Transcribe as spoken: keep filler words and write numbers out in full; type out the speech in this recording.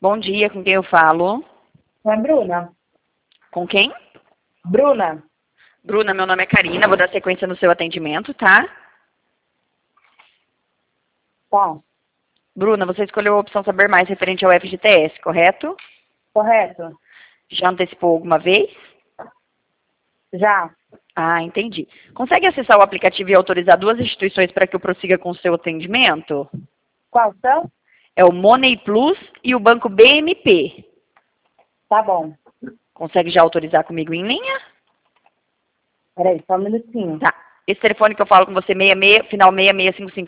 Bom dia, com quem eu falo? Com a Bruna. Com quem? Bruna. Bruna, meu nome é Karina, vou dar sequência no seu atendimento, tá? Tá. Bruna, você escolheu a opção saber mais referente ao F G T S, correto? Correto? Já antecipou alguma vez? Já. Ah, entendi. Consegue acessar o aplicativo e autorizar duas instituições para que eu prossiga com o seu atendimento? Qual são? É o Money Plus e o Banco B M P. Tá bom. Consegue já autorizar comigo em linha? Peraí, só um minutinho. Tá. Esse telefone que eu falo com você, seis seis, final seis seis cinco cinco,